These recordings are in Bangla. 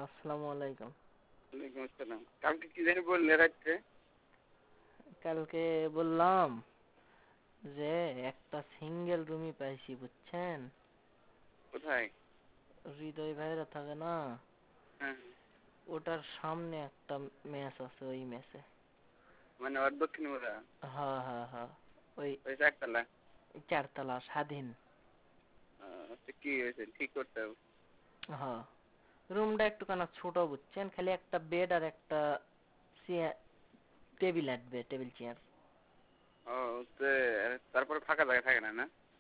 আসসালামু আলাইকুম। ওয়ালাইকুম আসসালাম। কালকে কি জানি বললে রাত্রে? কালকে বললাম যে একটা সিঙ্গেল রুমই পাইছি, বুঝছেন? কোথায়? হৃদয় ভাইরা থাকে না, হ্যাঁ, ওটার সামনে একটা মেস আছে, ওই মেসে। মানে ওর দক্ষিণ মোড়া হ্যাঁ হ্যাঁ হ্যাঁ, ওই ওই চারতলা। 4 তলা স্বাধীন। তো কি হয়েছে? ঠিক করতে হবে। হ্যাঁ, রুমটা একটুখানি ছোট, বুঝছেন? খালি একটা বেড আর একটা টেবিল আসবে, টেবিল চেয়ার। ও, তো তারপরে ফাঁকা জায়গা থাকে না, না?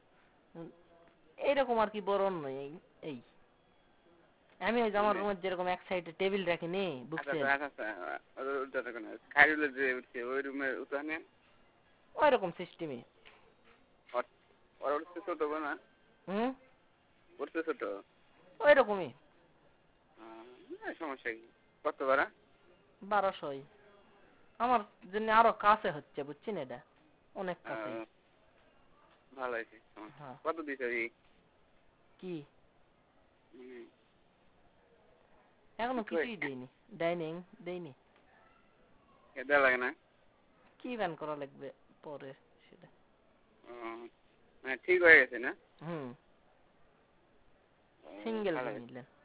এইরকম আর কি, বড় নয়। এই আমি ওই যে আমার মানে রুমের যেরকম এক সাইডে টেবিল রাখিনি, আচ্ছা বুঝছেন? আচ্ছা আচ্ছা আচ্ছা, ওটা দেখো না, খাইরুলের যে উঠছে ওই রুমের উঠানে। ওই রকম সিস্টেমে। ওর ওর উঠছে ছোট না? হুম, উঠছে ছোট। ওই রকমই। সমস্যা কি? কত ভাড়া? 1200। আমার জন্য আরো কাছে হচ্ছে, বুঝছেন? এটা অনেক কাছেই। ভালো হয়েছে, সমস্যা হ্যাঁ। কত দিছ এই? কি? মানে এখনো ঠিক কিছুই হয়েছে? দেইনি। ডাইনিং দেইনি। দেওয়া লাগে না? কি ব্যান করা লাগবে পরে সেটা। ও, মানে ঠিক হয়ে গেছে না? হুম, সিঙ্গেল ভালো রুম হয়েছে, নিলেন।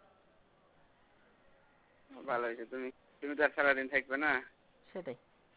ভালো হয়েছে। তুমি তুমি তো আর সারাদিন থাকবে না। সেটাই।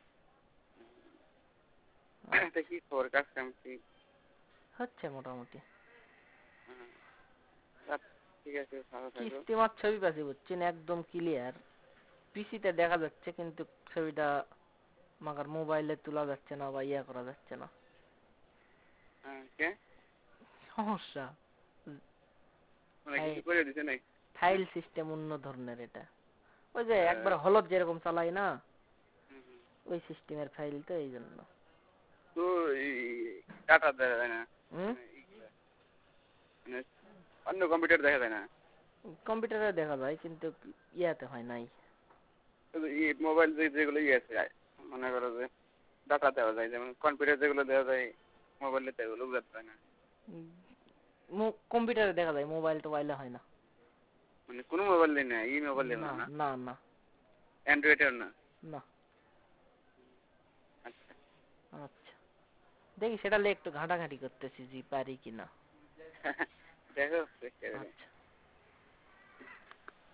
তা কি খবর, কাজ কাম কি? হচ্ছে মোটামুটি। হ্যাঁ, ঠিক আছে, ভালো থাকো। কিস্তিমার ছবি পাচ্ছি, বুঝছেন? একদম ক্লিয়ার। পিসিতে দেখা যাচ্ছে কিন্তু ছবিটা মাগার মোবাইলে তোলা যাচ্ছে না বা ইয়া করা যাচ্ছে না। হ্যাঁ, কে সমস্যা। মানে কিছু করে দিছে নাকি? ফাইল হ্যাঁ, সিস্টেম অন্য ধরনের এটা। ওই যে আহ, একবার হলত যেরকম চালাই না, হুম, হুম। ওই সিস্টেমের ফাইল তো, এই জন্য। তো এই ডাটা দেখা যায় না, হুম, মানে মানে অন্য কম্পিউটার দেখা যায় না? কম্পিউটারে দেখা যায় কিন্তু ইয়াতে হয় নাই। শুধু মোবাইল যেগুলো আছে, মনে করো যে ডাটা দেওয়া যায়, যেমন কম্পিউটার যেগুলো দেওয়া যায় মোবাইলে সেগুলো বুঝতে পারে না। কম্পিউটারে দেখা যায়, মোবাইল টোবাইলে হয় না। মানে কোনো মোবাইল নেই না, মোবাইল নেই না না? না না অ্যান্ড্রয়েডের না? না। আচ্ছা। আচ্ছা, দেখি সেটা নিয়ে একটু ঘাঁটাঘাঁটি করতেছি যে পারি কিনা। দেখো চেষ্টা করে। আচ্ছা।